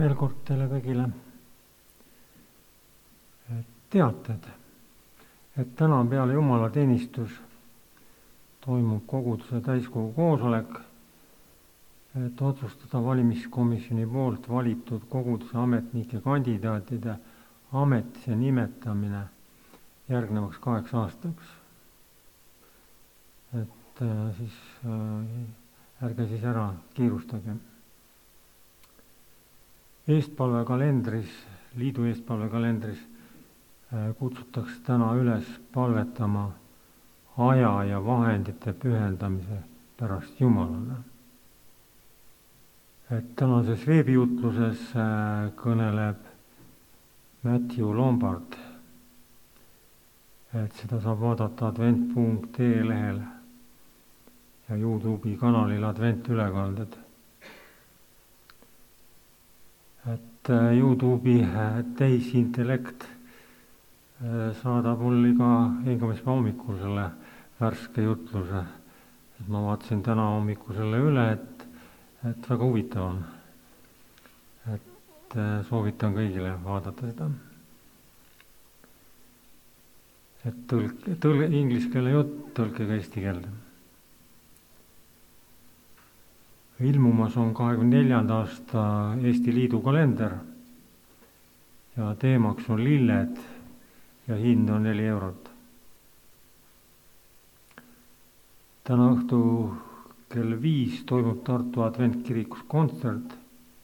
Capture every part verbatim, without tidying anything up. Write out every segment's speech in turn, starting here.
Veel kord teile kõigile teated, et täna peale jumalateenistus toimub koguduse täiskogu koosolek, et otsustada valimiskomisjoni poolt valitud koguduse ametnike kandidaatide ametisse nimetamine järgnevaks kaheks aastaks. Et äh, siis äh, ärge siis ära kiirustage. Eestpalve kalendris, liidu eestpalve kalendris kutsutakse täna üles palvetama aja ja vahendite pühendamise pärast Jumalale. Et tänases veebijutluses kõneleb Matthew Lombard, et seda saab vaadata advent punkt ee lehel ja YouTube'i kanalil Advent ülekalded. Et YouTube'i tehisintellekt saadab mul iga hingamispäeva hommikul selle värske jutluse. Et ma vaatasin täna hommikul selle üle, et, et väga huvitav on. Et soovitan kõigile vaadata seda. Et tõlk, tõlk, inglise keele jutt, tõlkega eesti keelde. Ilmumas on kahekümne neljanda aasta Eesti Liidu kalender ja teemaks on lilled ja hind on neli eurot. Täna õhtu kell viis toimub Tartu Adventkirikus kontsert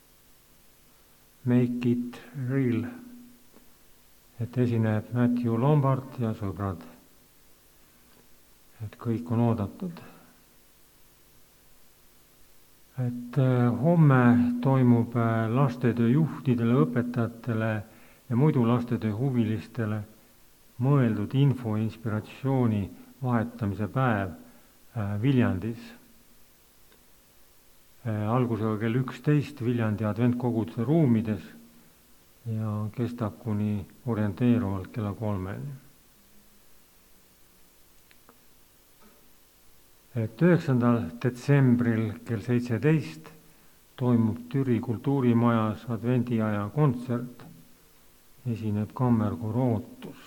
Make It Real, et esineb Matthew Lombard ja sõbrad. Et kõik on oodatud. Et homme toimub lastetöö juhtidele, õpetajatele ja muidu lastetöö huvilistele mõeldud info ja inspiratsiooni vahetamise päev Viljandis. Algusega kell üksteist Viljandi adventkoguduse ruumides ja kestab kuni orienteeruvalt kella kolmeni. Et üheksandal detsembril kell seitseteist toimub Türi kultuurimajas advendiaja kontsert, esineb kammerkoor Ootus.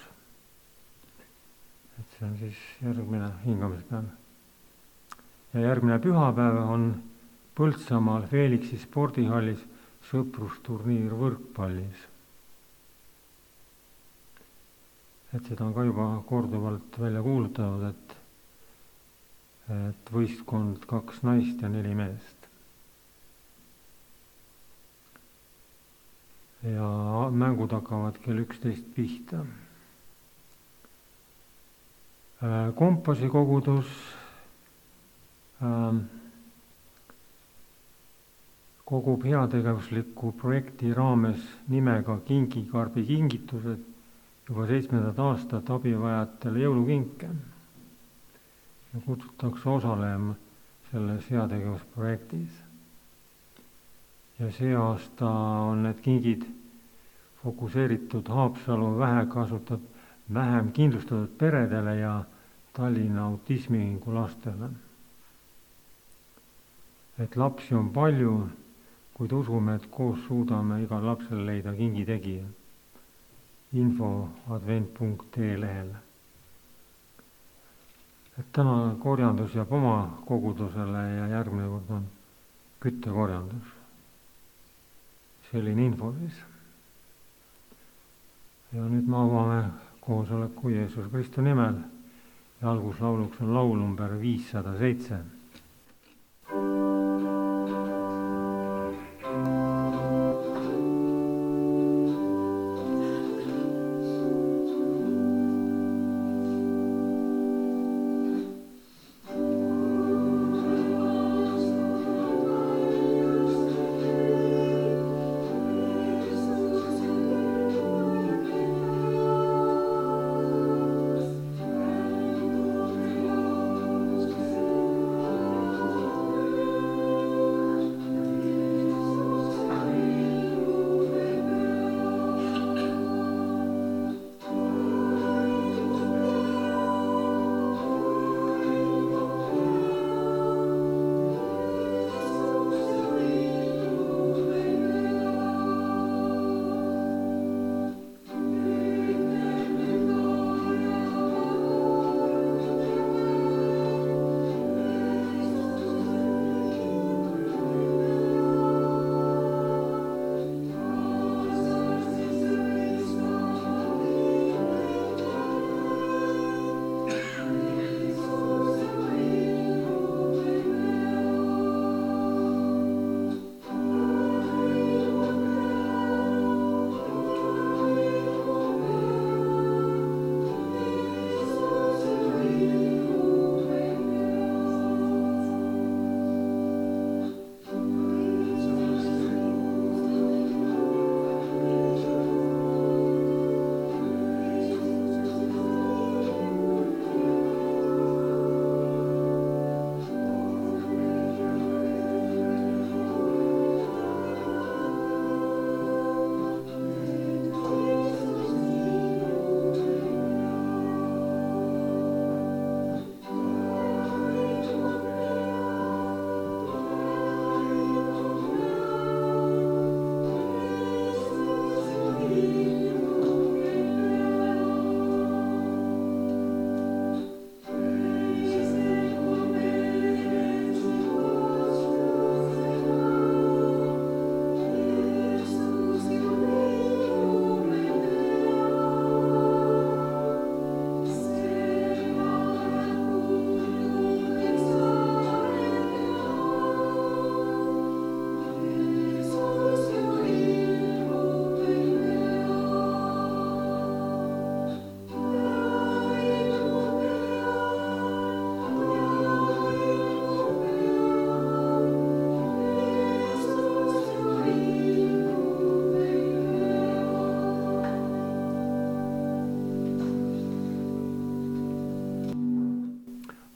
Et see on siis järgmine hingamispäev. Ja järgmine pühapäev on Põltsamaal Felixi spordihallis sõprusturniir võrkpallis. Et seda on ka juba korduvalt välja kuulutatud, et et võistkond kaks naist ja neli meest. Ja mängud hakkavad kell üksteist pihta. Kompassi kogudus äh, kogub heategevusliku projekti raames nimega Kingikarbi kingitused juba seitsmendat aastat abivajatele jõulukinke. Ja kutsutakse osalema selles heategevusprojektis. Ja see aasta on need kingid fokuseeritud Haapsalu vähe kasutatud, vähem kindlustatud peredele ja Tallinna autismiühingu lastele. Et lapsi on palju, kuid usume, et koos suudame igal lapsel leida kingitegija. Info advent punkt ee lehel. Et täna korjandus jääb oma kogudusele ja järgmine kord on küttekorjandus. Selline info siis. Ja nüüd me avame koosoleku Jeesus Kristu nimel ja alguslauluks on laul number viissada seitse.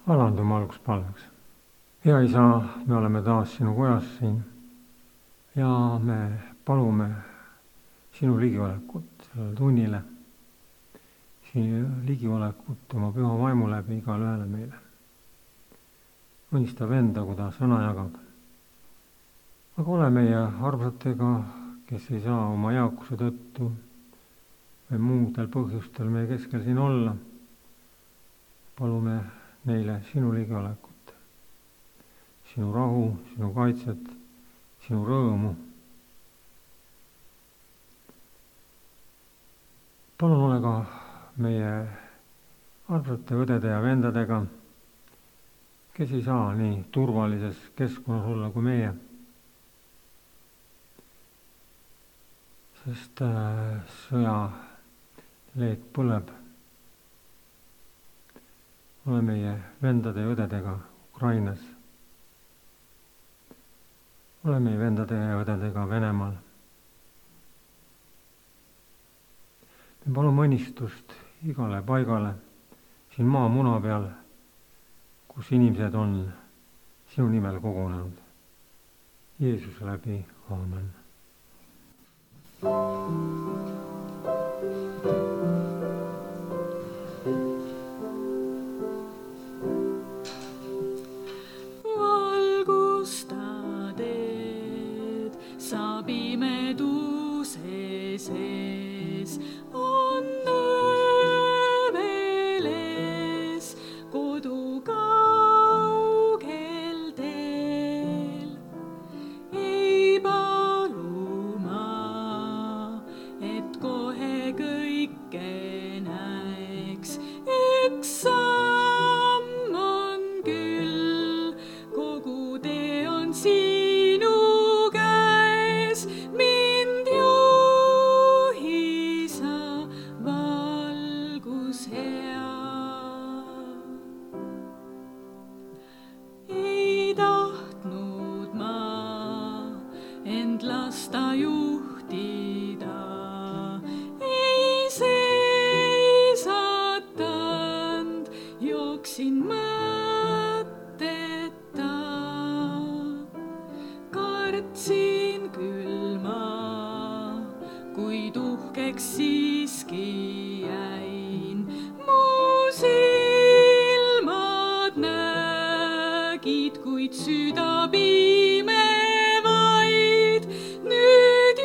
alandume alguspalveks. Hea Isa, me oleme taas sinu kojas siin ja me palume sinu ligiolekut sellele tunnile, sinu ligiolekut oma püha vaimu läbi igale ühele meile. Õnnistab enda, kui ta sõna jagab. Aga ole meie armsatega, kes ei saa oma eakuse tõttu või muudel põhjustel meie keskel siin olla. Palume neile sinu ligiolekut, sinu rahu, sinu kaitset, sinu rõõmu. Palun ole ka meie armsate õdede ja vendadega, kes ei saa nii turvalises keskkonnas olla kui meie. Sest äh, sõja leek põleb. Ole meie vendade ja õdedega Ukrainas. Ole meie vendade ja õdedega Venemaal. Me palume õnnistust igale paigale siin maa muna peal, kus inimesed on sinu nimel kogunenud. Jeesuse läbi, aamen. Valgusta teed, sa pimeduse sees on öövel ees kodu kaugel teel. Ei palu ma, et kohe kõike näeks, üks samm on küll, kogu tee on sinu käes, mind juhi sa, valgus hea. Ei tahtnud ma end lasta juhtida, ei seisatanud, jooksin mõtteta. Kartsin küll ma, kuid uhkeks siiski jäin. Mu silmad nägid, kuid süda pime vaid. Nüüd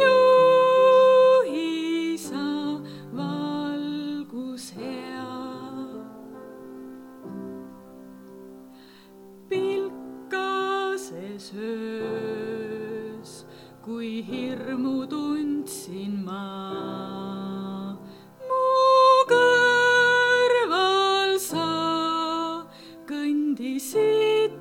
juhi sa, valgus hea. Pilkases öös, kui hirmu tundsin ma, mu kõrval sa kõndisid,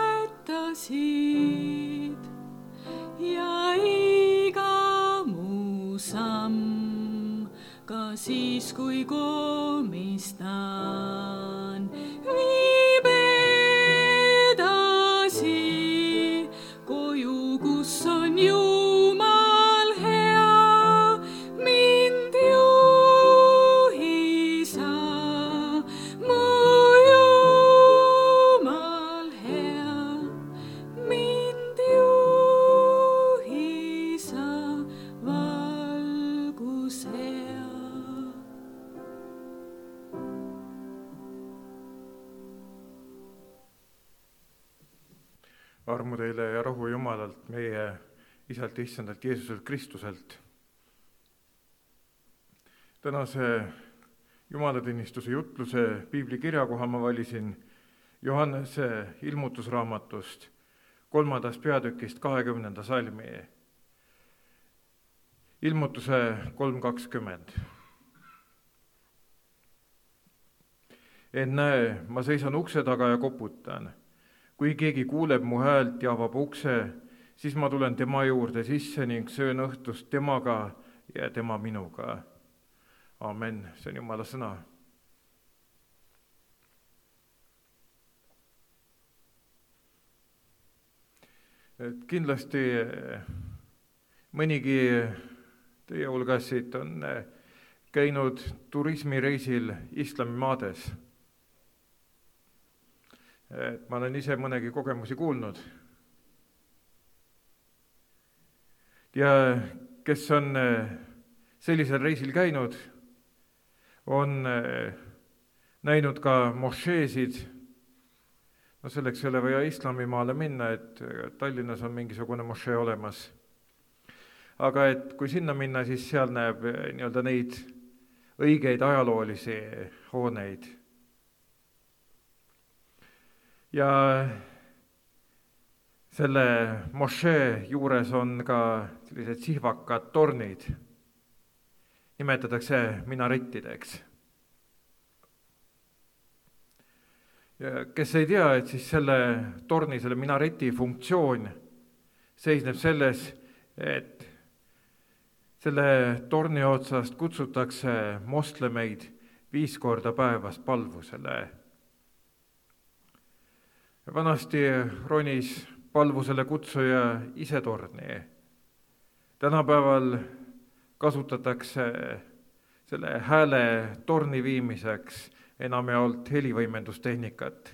toetasid ja iga mu samm, ka siis kui komistan, viib edasi koju, kus on Jumal hea. Mind juhi sa, mu Jumal hea. Mind juhi sa, valgus hea. Armu teile ja rahu Jumalalt, meie Isalt ja Issandalt Jeesuselt Kristuselt. Tänase Jumalateenistuse jutluse piibli kirjakoha ma valisin Johannese ilmutusraamatust kolmandast peatükist kahekümnenda salmi. Ilmutuse kolm kakskümmend. En näe, ma seisan ukse taga ja koputan. Kui keegi kuuleb mu häält ja avab ukse, siis ma tulen tema juurde sisse ning söön õhtust temaga ja tema minuga. Amen, see on Jumala sõna. Et kindlasti mõnigi teie hulgas siit on käinud turismireisil islamimaades. et ma olen ise mõnegi kogemusi kuulnud. Ja kes on sellisel reisil käinud, on näinud ka mošeesid. No selleks ei ole vaja Islamimaale minna, et Tallinnas on mingisugune mošee olemas. Aga et kui sinna minna, siis seal näeb nii-öelda neid õigeid ajaloolisi hooneid. Ja selle mošee juures on ka sellised sihvakad tornid, nimetatakse minarettideks. Ja kes ei tea, et siis selle torni, selle minareti funktsioon seisneb selles, et selle torni otsast kutsutakse moslemeid viis korda päevas palvusele. Vanasti ronis palvusele kutsuja ise torni. Tänapäeval kasutatakse selle hääle torni viimiseks enamjaolt helivõimendustehnikat,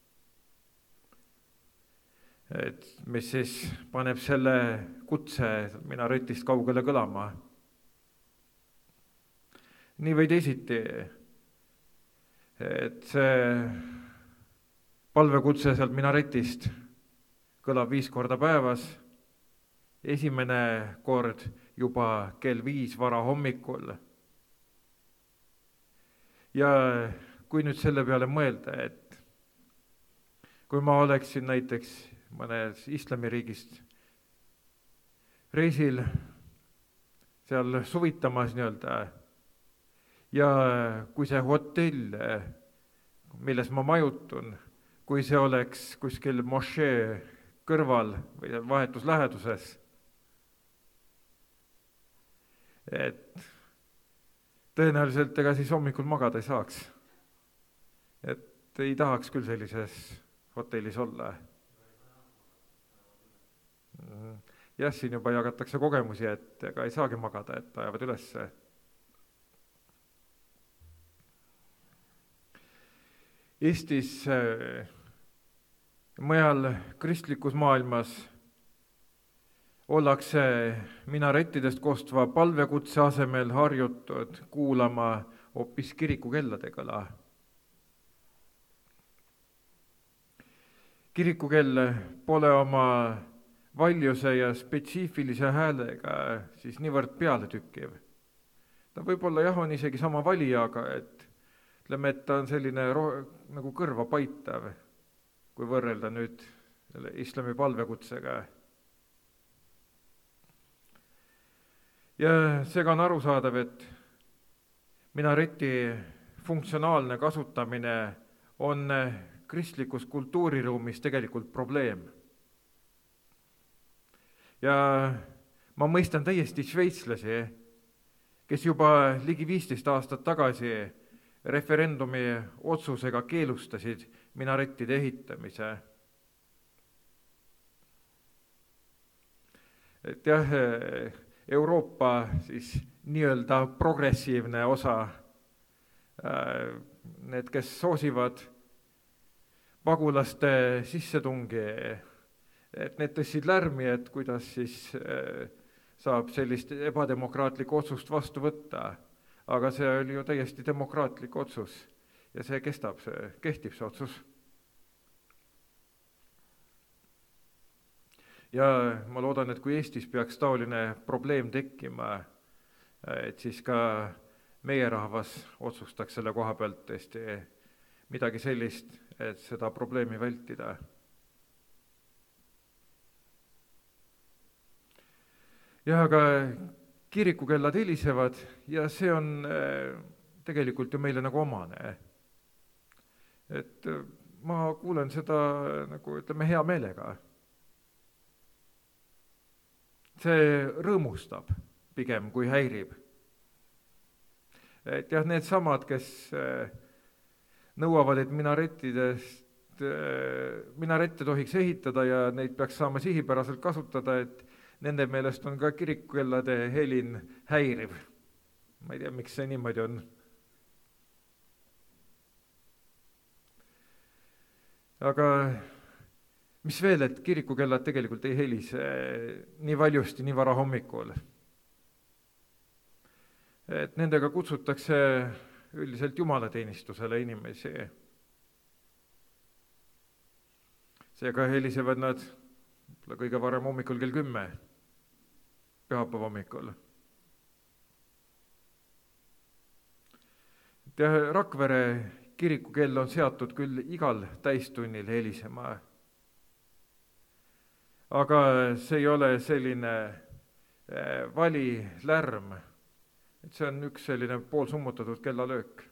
et mis siis paneb selle kutse minaretist kaugele kõlama. Nii või teisiti, et see palvekutse sealt minaretist kõlab viis korda päevas, esimene kord juba kell viis vara hommikul. Ja kui nüüd selle peale mõelda, et kui ma oleksin näiteks mõnes islamiriigist reisil, seal suvitamas nii-öelda, ja kui see hotell, milles ma majutun, kui see oleks kuskil mošee kõrval või vahetus läheduses, et tõenäoliselt ega siis hommikul magada ei saaks. Et ei tahaks küll sellises hotellis olla. Jah, siin juba jagatakse kogemusi, et ega ei saagi magada, et ajavad ülesse. Eestis mujal kristlikus maailmas ollakse minarettidest koostuva palvekutse asemel harjutud kuulama hoopis kirikukellade kõla. Kirikukell pole oma valjuse ja spetsiifilise häälega siis niivõrd peale tükkiv. Ta võib-olla jah, on isegi sama valija, aga et ütleme, et ta on selline ro- nagu kõrva paitav, kui võrrelda nüüd islami palvekutsega. Ja seega on arusaadav, et minareti funktsionaalne kasutamine on kristlikus kultuuriruumis tegelikult probleem. Ja ma mõistan täiesti šveitslasi, kes juba ligi viisteist aastat tagasi referendumi otsusega keelustasid minarettide ehitamise. Et jah, Euroopa siis nii-öelda progressiivne osa, need, kes soosivad pagulaste sissetungi, et need tõstsid lärmi, et kuidas siis saab sellist ebademokraatlikku otsust vastu võtta. Aga see oli ju täiesti demokraatlik otsus ja see kestab, see kehtib see otsus. Ja ma loodan, et kui Eestis peaks taoline probleem tekkima, et siis ka meie rahvas otsustaks selle koha pealt tõesti midagi sellist, et seda probleemi vältida. Ja aga kirikukellad helisevad ja see on tegelikult ju meile nagu omane. Et ma kuulen seda nagu ütleme hea meelega. See rõõmustab pigem kui häirib. Et jah, need samad, kes nõuavad, et minarettidest, minarette tohiks ehitada ja neid peaks saama sihipäraselt kasutada, et nende meelest on ka kirikukellade helin häiriv. Ma ei tea, miks see niimoodi on. aga mis veel, et kirikukellad tegelikult ei helise nii valjusti, nii vara hommikul. Et nendega kutsutakse üldiselt jumalateenistusele inimesi. Seega helisevad nad kõige varem hommikul kell kümme, pühapäeva hommikul. Rakvere kirikukell on seatud küll igal täistunnil helisema, aga see ei ole selline vali lärm, et see on üks selline poolsummutatud kellalöök.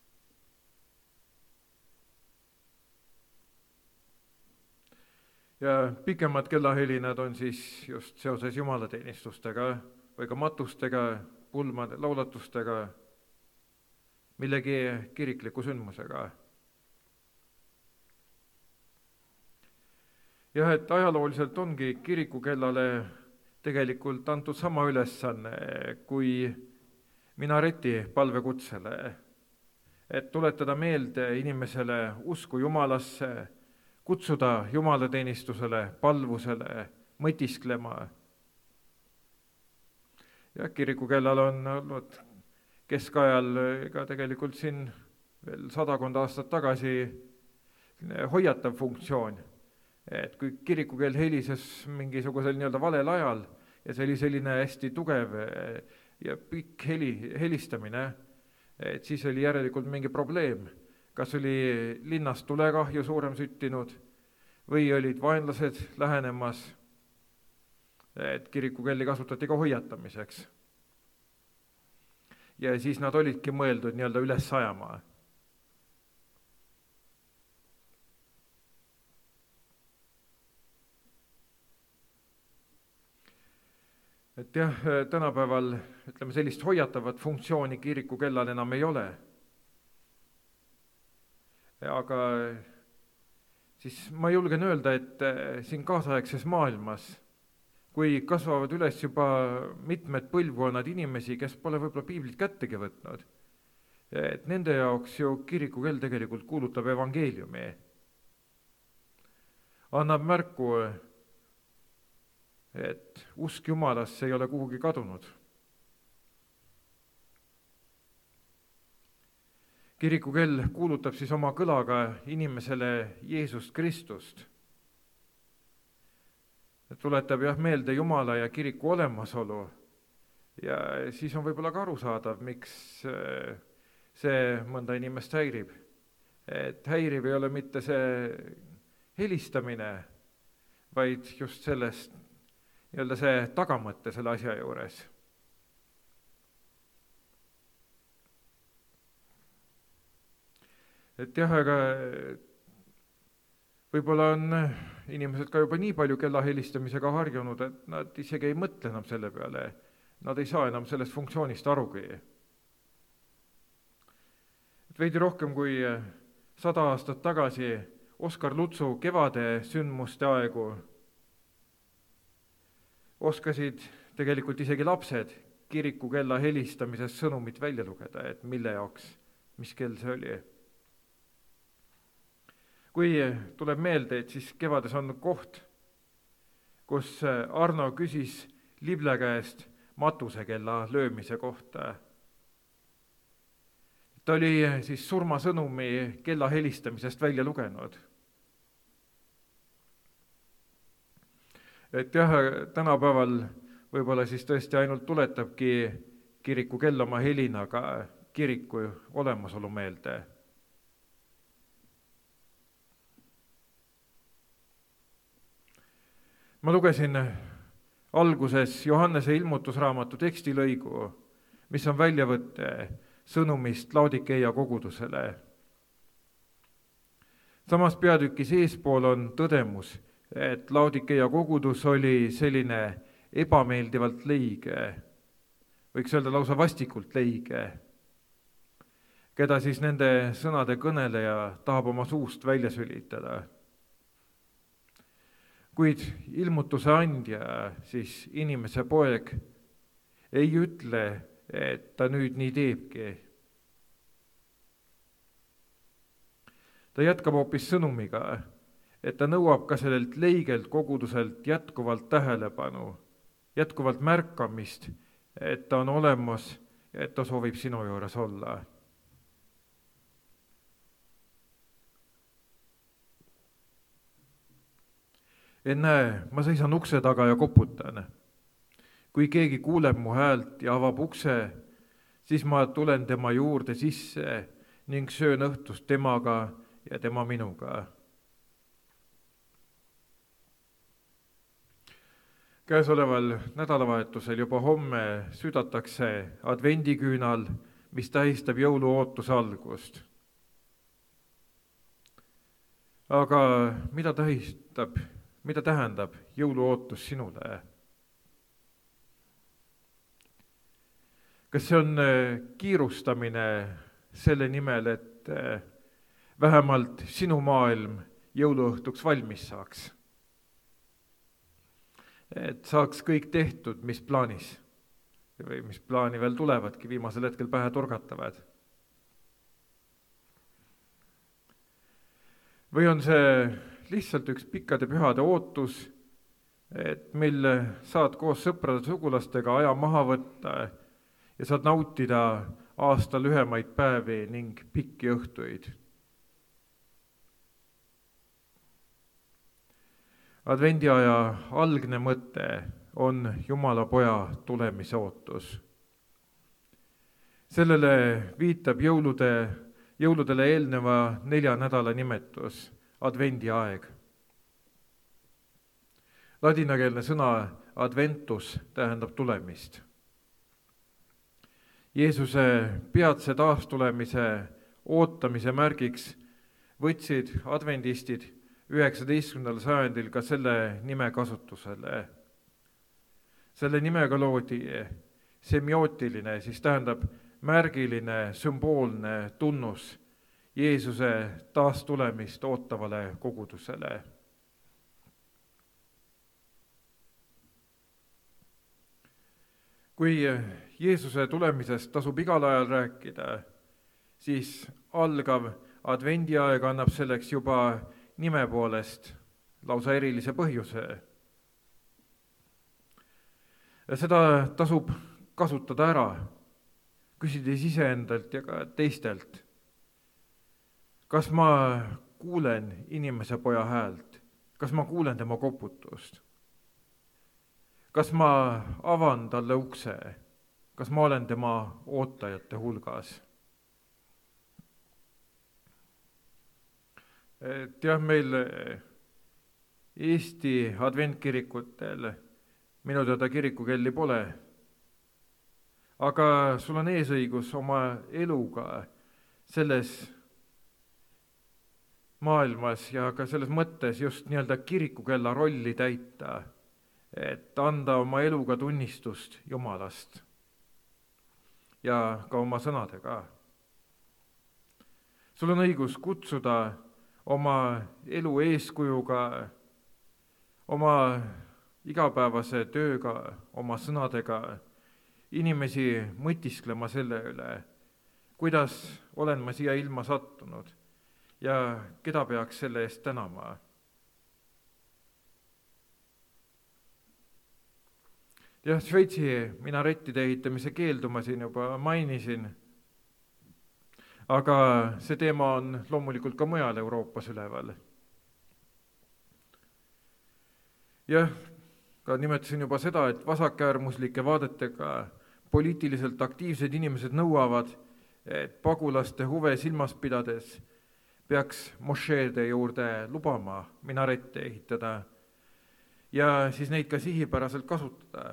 Ja pikemad kellahelinad on siis just seoses jumalateenistustega või ka matustega, pulmade, laulatustega, millegi kirikliku sündmusega. Jah, et ajalooliselt ongi kirikukellale tegelikult antud sama ülesanne kui minareti palvekutsele, et tuletada meelde inimesele usku Jumalasse, kutsuda jumalateenistusele, palvusele, mõtisklema. Ja kirikukellal on olnud keskajal ka tegelikult siin veel sadakond aastat tagasi hoiatav funktsioon, et kui kirikukell helises mingisugusel nii-öelda valel ajal ja see oli selline hästi tugev ja pikk heli, helistamine, et siis oli järelikult mingi probleem. Kas oli linnas tulekahju suurem süttinud või olid vaenlased lähenemas, et kirikukelli kasutati ka hoiatamiseks. Ja siis nad olidki mõeldud nii-öelda üles sajama. Et jah, tänapäeval ütleme, sellist hoiatavat funktsiooni kirikukellal enam ei ole. Aga siis ma julgen öelda, et siin kaasaegses maailmas, kui kasvavad üles juba mitmed põlvkonnad inimesi, kes pole võib-olla piiblit kättegi võtnud, et nende jaoks ju kirikukell tegelikult kuulutab evangeeliumi. Annab märku, et usk Jumalasse ei ole kuhugi kadunud. Kirikukell kuulutab siis oma kõlaga inimesele Jeesust Kristust. Tuletab jah meelde Jumala ja kiriku olemasolu ja siis on võib-olla ka arusaadav, miks see mõnda inimest häirib. Et häirib ei ole mitte see helistamine, vaid just sellest nii-öelda see tagamõtte selle asja juures. Et jah, aga võib-olla on inimesed ka juba nii palju kella helistamisega harjunud, et nad isegi ei mõtle enam selle peale. Nad ei saa enam sellest funktsioonist arugi. Et veidi rohkem kui sada aastat tagasi Oskar Lutsu kevade sündmuste aegu oskasid tegelikult isegi lapsed kirikukella helistamisest sõnumit välja lugeda, et mille jaoks, mis kell see oli. Kui tuleb meelde, et siis kevades on koht, kus Arno küsis Lible käest matusekella löömise kohta. Ta oli siis surmasõnumi kella helistamisest välja lugenud. Et jah, tänapäeval võib-olla siis tõesti ainult tuletabki kirikukell oma helinaga kiriku olemasolu meelde. Ma lugesin alguses Johannese ilmutusraamatu tekstilõigu, mis on väljavõtte sõnumist Laodikeia kogudusele. Samas peatükis eespool on tõdemus, et Laodikeia kogudus oli selline ebameeldivalt leige, võiks öelda lausa vastikult leige, keda siis nende sõnade kõneleja tahab oma suust välja sülitada. Kuid ilmutuse andja, siis inimese poeg, ei ütle, et ta nüüd nii teebki. Ta jätkab hoopis sõnumiga, et ta nõuab ka sellelt leigelt koguduselt jätkuvalt tähelepanu, jätkuvalt märkamist, et ta on olemas ja et ta soovib sinu juures olla. Et näe, ma seisan ukse taga ja koputan. Kui keegi kuuleb mu häält ja avab ukse, siis ma tulen tema juurde sisse ning söön õhtust temaga ja tema minuga. Käesoleval nädalavahetusel juba homme südatakse advendiküünal, mis tähistab jõuluootuse algust. Aga mida tähistab, mida tähendab jõuluootus sinule? Kas see on kiirustamine selle nimel, et vähemalt sinu maailm jõuluõhtuks valmis saaks? Et saaks kõik tehtud, mis plaanis või mis plaani veel tulevadki, viimasel hetkel pähe torgatavad? Või on see lihtsalt üks pikkade pühade ootus, et meil saad koos sõprade sugulastega aja maha võtta ja saad nautida aasta lühemaid päevi ning pikki õhtuid? Advendiaja algne mõte on Jumala poja tulemise ootus. Sellele viitab jõulude, jõuludele eelneva nelja nädala nimetus, advendiaeg. Ladinakeelne sõna adventus tähendab tulemist. Jeesuse peatse taastulemise ootamise märgiks võtsid advendistid üheksateistkümnendal sajandil ka selle nime kasutusele. Selle nimega loodi semiootiline, siis tähendab märgiline, sümboolne tunnus Jeesuse taastulemist ootavale kogudusele. Kui Jeesuse tulemisest tasub igal ajal rääkida, siis algav advendiaeg annab selleks juba nime poolest lausa erilise põhjuse. Ja seda tasub kasutada ära, küsides iseendalt ja ka teistelt. Kas ma kuulen inimese poja häält? Kas ma kuulen tema koputust? Kas ma avan talle ukse? Kas ma olen tema ootajate hulgas? Et jah, meil Eesti adventkirikutel minu teada kirikukelli pole, aga sul on eesõigus oma eluga selles maailmas ja ka selles mõttes just nii-öelda kirikukella rolli täita, et anda oma eluga tunnistust Jumalast ja ka oma sõnadega. Sul on õigus kutsuda oma elu eeskujuga, oma igapäevase tööga, oma sõnadega inimesi mõtisklema selle üle, kuidas olen ma siia ilma sattunud ja keda peaks selle eest tänama. Jah, Šveitsi minarettide ehitamise keeldu ma siin juba mainisin, aga see teema on loomulikult ka mujal Euroopas üleval. Jah, ka nimetasin juba seda, et vasakäärmuslike vaadetega poliitiliselt aktiivsed inimesed nõuavad, et pagulaste huve silmas pidades peaks mošeede juurde lubama minarette ehitada ja siis neid ka sihipäraselt kasutada.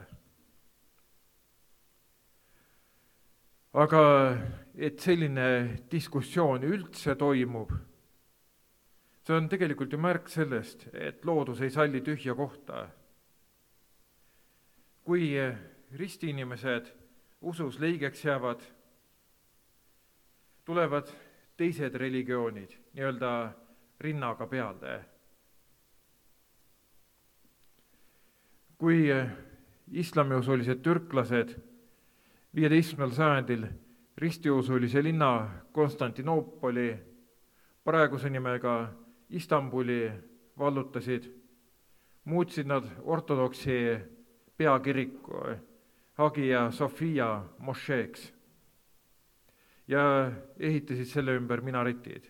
Aga et selline diskussioon üldse toimub, see on tegelikult ju märk sellest, et loodus ei salli tühja kohta. Kui ristiinimesed usus leigeks jäävad, tulevad teised religioonid nii-öelda rinnaga peale. Kui islamiusulised türklased viieteistkümnendal sajandil ristiusulise linna Konstantinoopoli, praeguse nimega Istanbuli vallutasid, muutsid nad ortodoksi peakiriku Hagia Sophia mošeeks ja ehitasid selle ümber minaretid.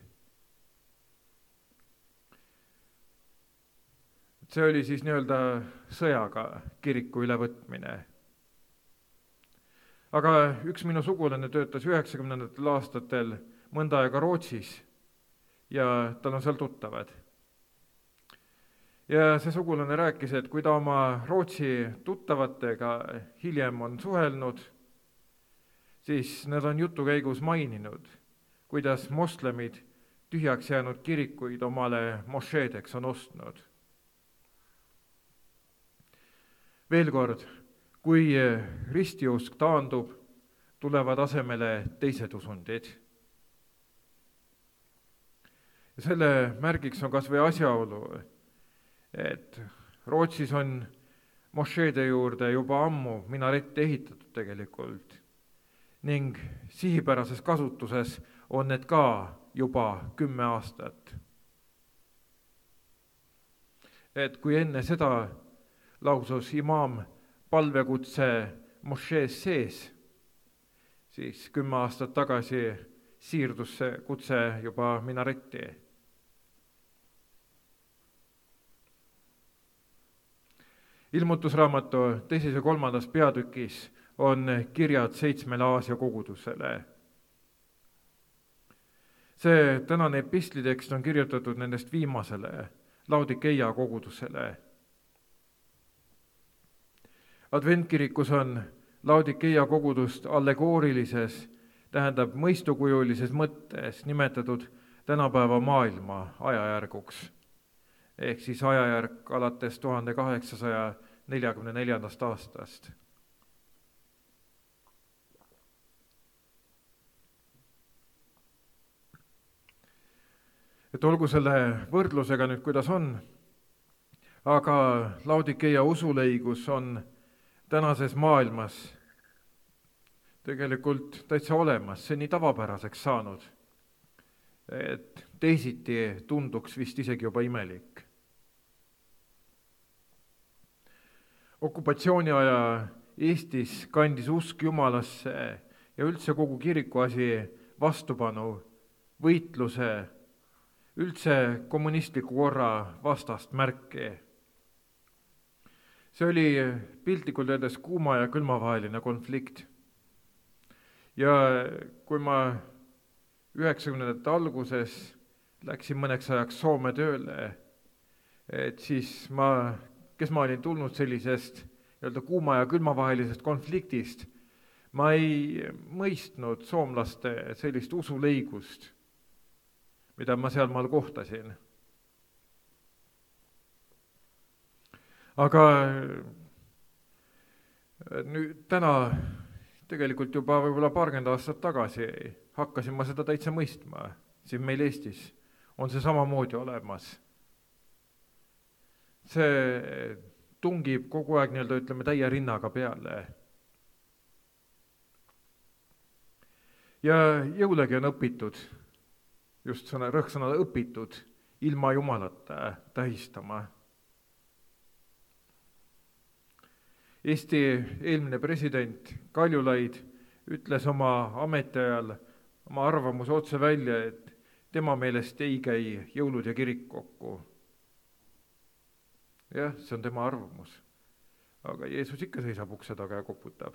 See oli siis nii-öelda sõjaga kiriku ülevõtmine. Aga üks minu sugulane töötas üheksakümnendatel aastatel mõnda aega Rootsis ja tal on seal tuttavad. Ja see sugulane rääkis, et kui ta oma Rootsi tuttavatega hiljem on suhelnud, siis nad on jutu käigus maininud, kuidas moslemid tühjaks jäänud kirikuid omale mošeedeks on ostnud. Veel kord, kui ristiusk taandub, tulevad asemele teised usundid. Ja selle märgiks on kas või asjaolu, et Rootsis on mošeede juurde juba ammu minarette ehitatud tegelikult ning sihipärases kasutuses on need ka juba kümme aastat. Et kui enne seda lausus imaam palvekutse mošees sees, siis kümme aastat tagasi siirdus see kutse juba minaretti. Ilmutusraamatu teises ja kolmandas peatükis on kirjad seitsmele Aasia kogudusele. See tänane epistlitekst on kirjutatud nendest viimasele, Laodikeia kogudusele. Adventkirikus on Laodikeia kogudust allegoorilises, tähendab mõistukujulises mõttes nimetatud tänapäeva maailma ajajärguks, ehk siis ajajärk alates tuhande kaheksasaja neljakümne neljandast aastast. Et olgu selle võrdlusega nüüd, kuidas on, aga Laodikeia usuleigus on tänases maailmas tegelikult täitsa olemas, see nii tavapäraseks saanud, et teisiti tunduks vist isegi juba imelik. Okupatsiooniaja Eestis kandis usk Jumalasse ja üldse kogu kirikuasi vastupanu, võitluse, üldse kommunistliku korra vastast märki. See oli piltlikult öeldes kuuma ja külmavaheline konflikt. Ja kui ma üheksakümnendate alguses läksin mõneks ajaks Soome tööle, et siis ma, kes ma olin tulnud sellisest öelda kuuma ja külmavahelisest konfliktist, ma ei mõistnud soomlaste sellist usuleigust, mida ma seal maal kohtasin. Aga nüüd täna, tegelikult juba võib-olla paarkümmend aastat tagasi hakkasin ma seda täitsa mõistma. Siin meil Eestis on see samamoodi olemas. See tungib kogu aeg nii-öelda, ütleme, täie rinnaga peale. Ja jõulegi on õpitud, just sõna, rõhksõna õpitud, ilma Jumalata tähistama. Eesti eelmine president Kaljulaid ütles oma ametiajal oma arvamuse otse välja, et tema meelest ei käi jõulud ja kirik kokku. Jah, see on tema arvamus. Aga Jeesus ikka seisab ukse taga ja koputab.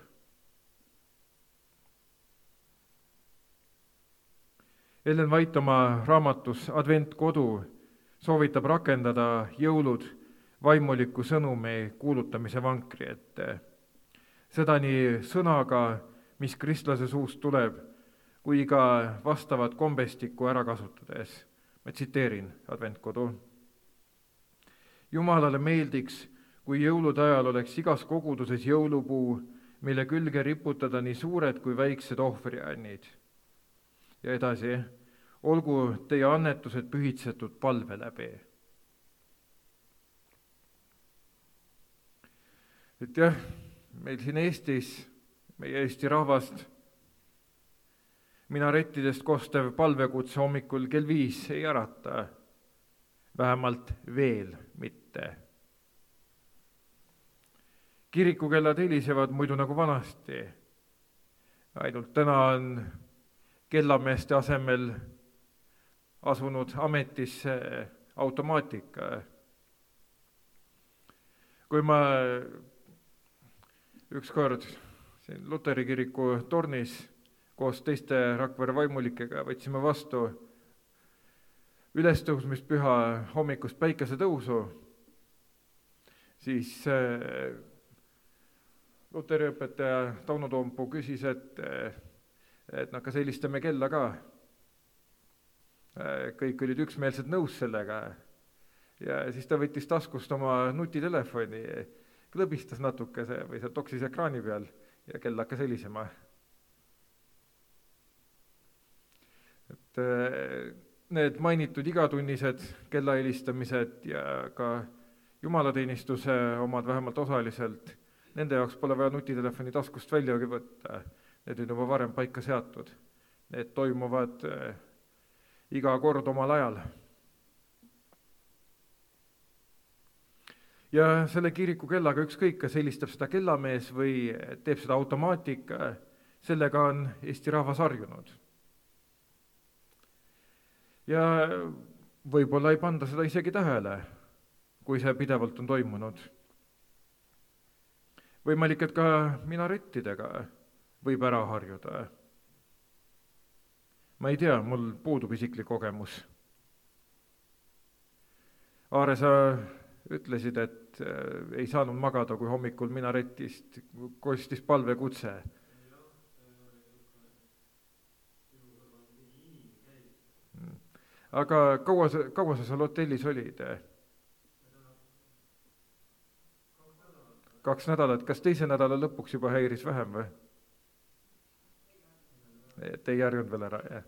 Ellen Vait oma raamatus Adventkodu soovitab rakendada jõulud vaimuliku sõnumi kuulutamise vankri ette. Seda nii sõnaga, mis kristlase suust tuleb, kui ka vastavat kombestikku ära kasutades. Ma tsiteerin Adventkodu. Jumalale meeldiks, kui jõulude ajal oleks igas koguduses jõulupuu, mille külge riputada nii suured kui väiksed ohvriannid. Ja edasi, olgu teie annetused pühitsetud palve läbi. Et jah, meil siin Eestis, meie Eesti rahvast, minarettidest kostev palvekutse hommikul kell viis ei ärata. vähemalt veel mitte. kirikukellad helisevad muidu nagu vanasti, ainult täna on kellameeste asemel asunud ametisse automaatika. kui ma ükskord siin Luteri kiriku tornis koos teiste Rakvere vaimulikega võtsime vastu ülestõusmispüha hommikust päikesetõusu, siis Luteri õpetaja Tauno Toompuu küsis, et, et noh, kas helistame kella ka. Kõik olid üksmeelselt nõus sellega. Ja siis ta võttis taskust oma nutitelefoni, klõbistas natukese või seal toksis ekraani peal ja kell hakkas helisema. Et need mainitud igatunnised kellahelistamised ja ka jumalateenistuse omad vähemalt osaliselt, nende jaoks pole vaja nutitelefoni taskust väljagi võtta. Need on juba varem paika seatud. Need toimuvad iga kord omal ajal. Ja selle kiriku kellaga ükskõik, kas helistab seda kellamees või teeb seda automaatika, sellega on Eesti rahvas harjunud. Ja võib-olla ei panda seda isegi tähele, kui see pidevalt on toimunud. Võimalik, et ka minarettidega võib ära harjuda. Ma ei tea, mul puudub isiklik kogemus. Aare, sa ütlesid, et ei saanud magada, kui hommikul minaretist kostis palvekutse. Aga kaua sa, kaua sa seal hotellis olid? Kaks nädalat. Kas teise nädala lõpuks juba häiris vähem või? Et ei järgnud veel ära, jah?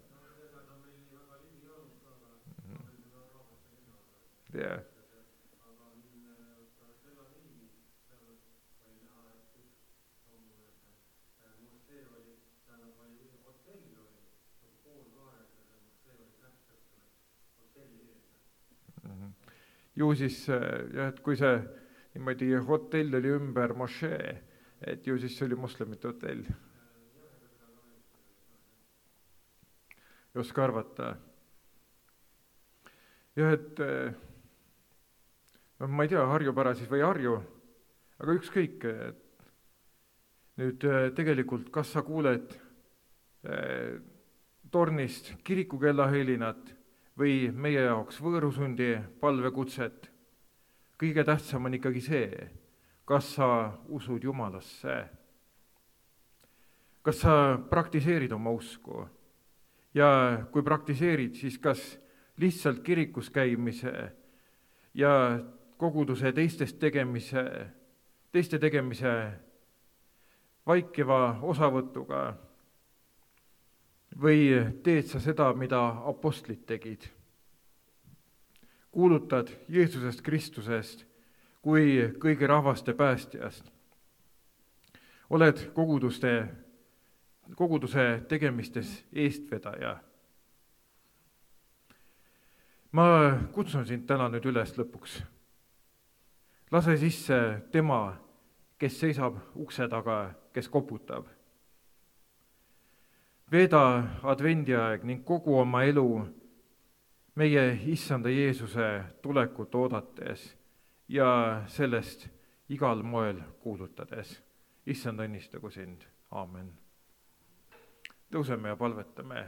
Jah. Ju siis, jah, et kui see niimoodi hotell oli ümber mošee, et ju siis see oli moslemite hotell. Ei oska arvata. Jah, et no ma ei tea, harjupära siis või harju, aga ükskõik, et nüüd tegelikult kas sa kuuled tornist kirikukella helinat või meie jaoks võõrusundi palvekutset. Kõige tähtsam on ikkagi see, kas sa usud Jumalasse. Kas sa praktiseerid oma usku? Ja kui praktiseerid, siis kas lihtsalt kirikus käimise ja koguduse teistest tegemise, teiste tegemise vaikiva osavõtuga või teed sa seda, mida apostlid tegid? Kuulutad Jeesusest Kristusest kui kõigi rahvaste päästjast. Oled koguduste, koguduse tegemistes eestvedaja. Ma kutsun sind täna nüüd üles lõpuks. Lase sisse tema, kes seisab ukse taga, kes koputab. Veeda advendiaeg ning kogu oma elu meie issanda Jeesuse tulekut oodates ja sellest igal moel kuulutades. Issand õnnistagu sind. Aamen. Tõuseme ja palvetame.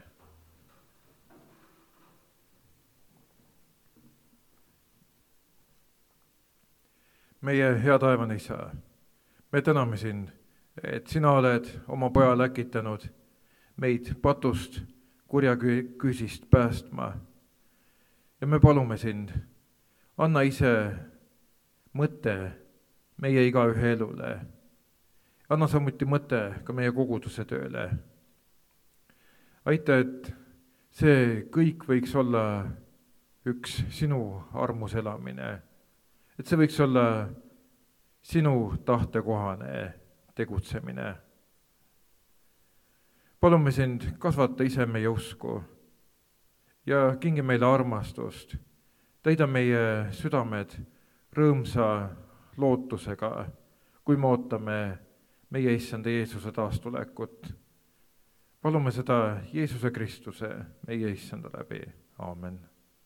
Meie hea taevane isa, me täname sind, et sina oled oma poja läkitanud meid patust kurjaküüsist päästma. Ja me palume sind, anna ise mõte meie igaühe elule. Anna samuti mõte ka meie koguduse tööle. Aita, et see kõik võiks olla üks sinu armus elamine. Et see võiks olla sinu tahtekohane tegutsemine. Palume sind kasvata ise meie usku ja kingi meile armastust täida meie südamed rõõmsa lootusega, kui me ootame meie issanda Jeesuse taastulekut. Palume seda Jeesuse Kristuse, meie issanda läbi. Aamen.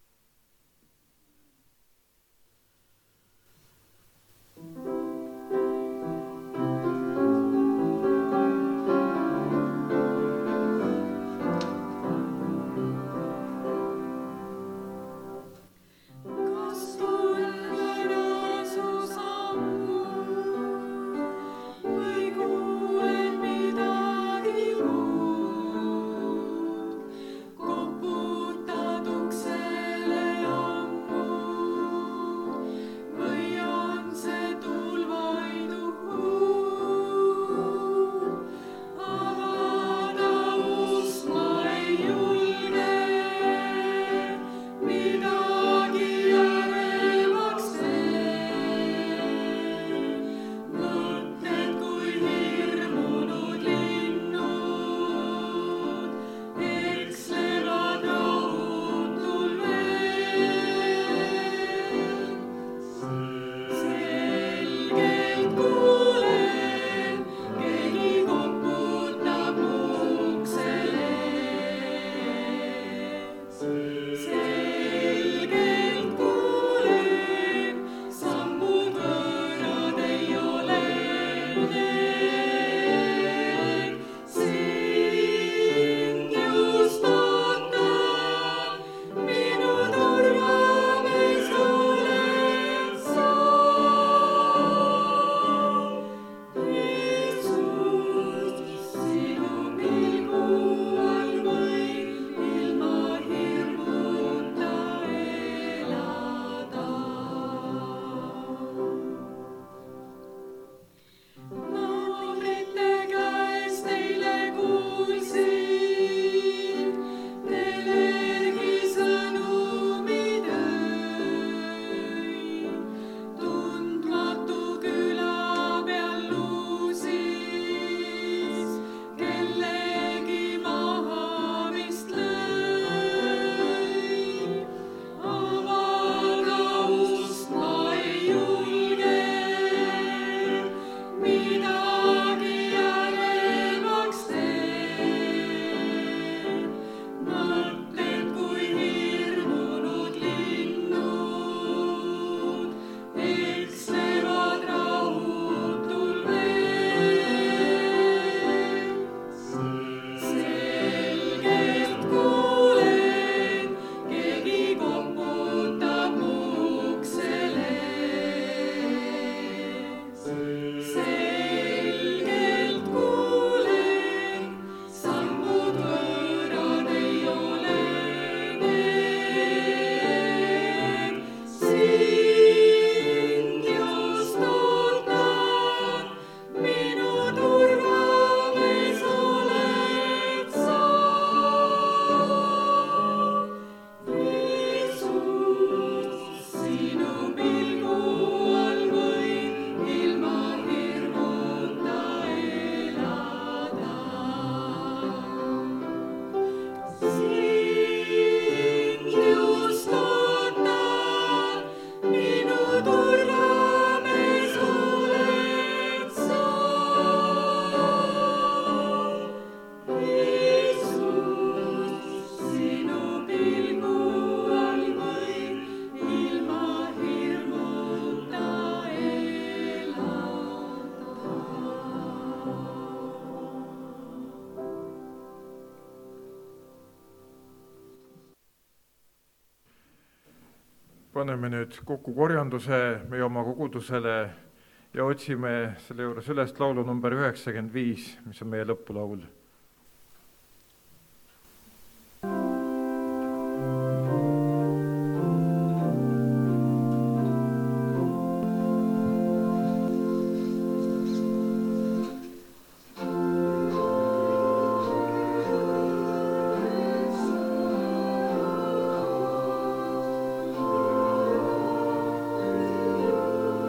Paneme nüüd kokku korjanduse meie oma kogudusele ja otsime selle juures üles laulu number üheksakümmend viis, mis on meie lõpulaul.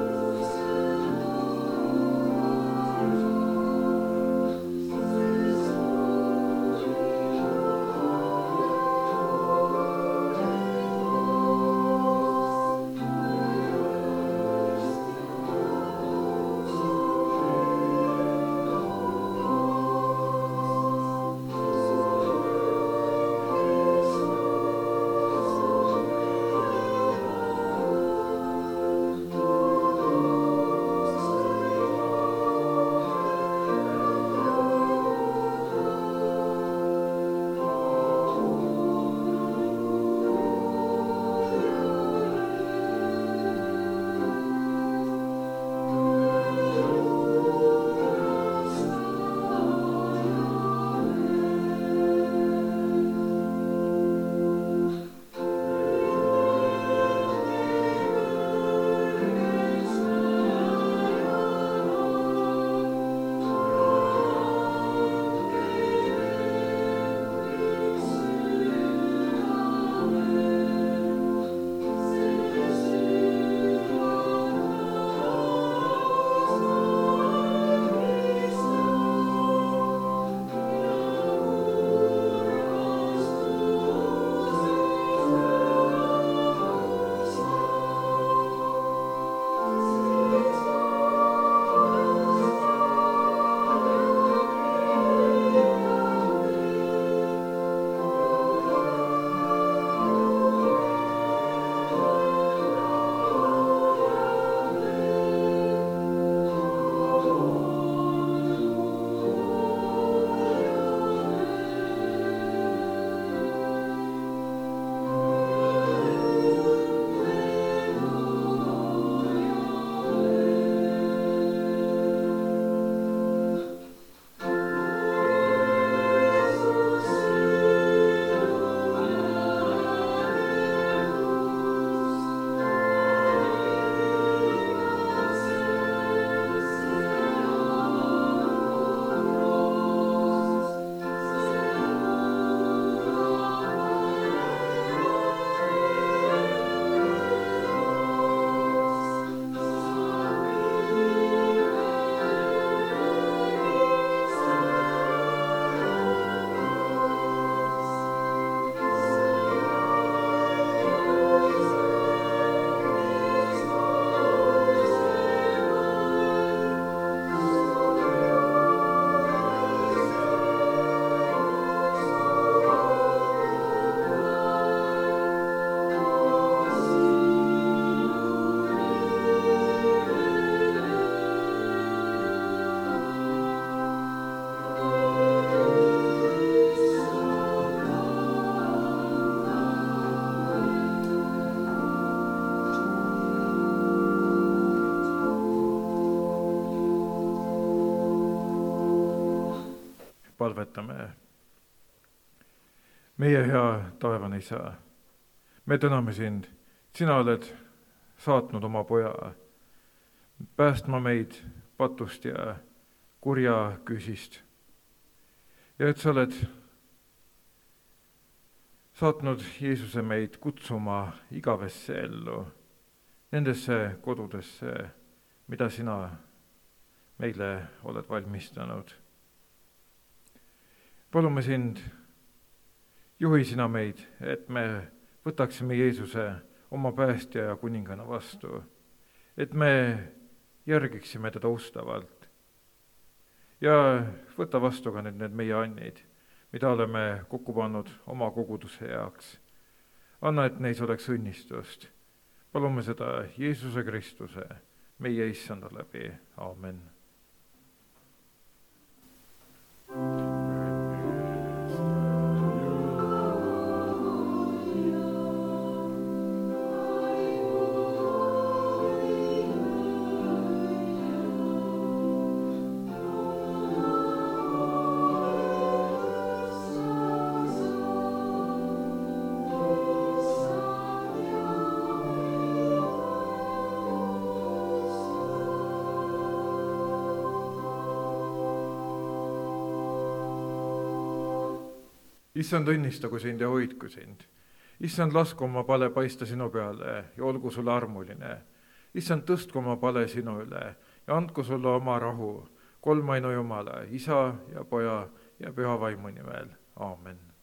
Thank you. palvetame. meie hea taevane Isa, me täname sind, sina oled saatnud oma poja päästma meid patust ja kurja küüsist. ja et sa oled saatnud Jeesuse meid kutsuma igavesse ellu, nendesse kodudesse, mida sina meile oled valmistanud. palume sind, juhi sina meid, et me võtaksime Jeesuse oma päästja ja kuningana vastu, et me järgiksime teda ustavalt ja võta vastu ka need, need meie annid, mida oleme kokku pannud oma koguduse heaks. anna, et neis oleks õnnistust. palume seda Jeesuse Kristuse, meie issanda läbi. Aamen. Issand, õnnistagu sind ja hoidku sind. Issand, lasku oma pale paista sinu peale ja olgu sulle armuline. Issand, tõstku oma pale sinu üle ja andku sulle oma rahu. Kolmainu Jumala, Isa ja Poja ja Püha Vaimu nimel. Aamen.